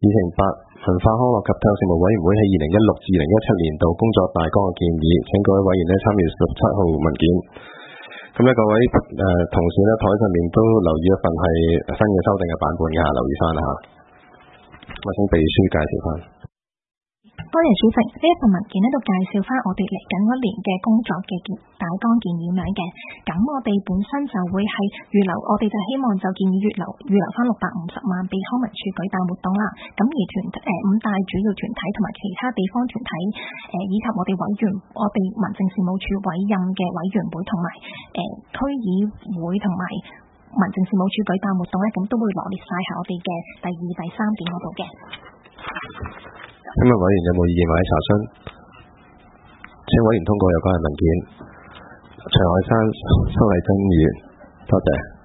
8文化康樂及體育事務委員會喺2016至2017年度工作大綱嘅建議，請各位委員參閱17號文件。咁咧，各位同事咧，台上面都留意一份係新嘅修訂嘅版本嘅，留意翻啦嚇。我請秘書介紹翻。 多謝主席，呢一份文件咧都介紹翻我哋嚟緊嗰年嘅工作嘅大綱建議咁樣嘅。咁我哋本身就會係預留，我哋就希望就建議預留翻650萬俾康文署舉辦活動啦。咁而五大主要團體同埋其他地方團體，以及我哋民政事務處委任嘅委員會同埋區議會同埋民政事務處舉辦活動咧，咁都會羅列晒喺我哋嘅第2、第3點嗰度嘅。 今日委員有冇意見或者查詢？請委員通過有關嘅文件。徐海山、蘇麗珍議員，多謝。